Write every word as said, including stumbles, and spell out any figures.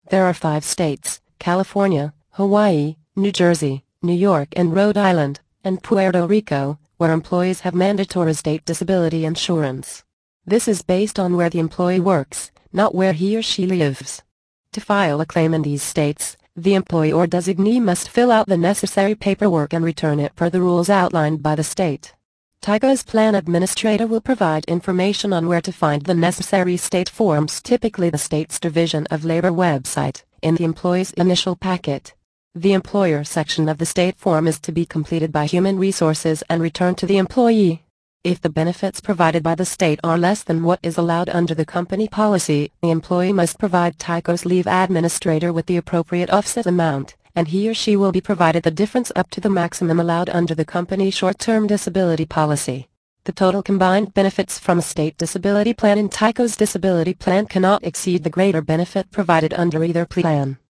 There are five states, California, Hawaii, New Jersey, New York and Rhode Island, and Puerto Rico, where employees have mandatory state disability insurance. This is based on where the employee works, not where he or she lives. To file a claim in these states, the employee or designee must fill out the necessary paperwork and return it per the rules outlined by the state. TYCO's plan administrator will provide information on where to find the necessary state forms, typically the state's Division of Labor website, in the employee's initial packet. The employer section of the state form is to be completed by Human Resources and returned to the employee. If the benefits provided by the state are less than what is allowed under the company policy, the employee must provide TYCO's leave administrator with the appropriate offset amount, and he or she will be provided the difference up to the maximum allowed under the company short-term disability policy. The total combined benefits from a state disability plan and TYCO's disability plan cannot exceed the greater benefit provided under either plan.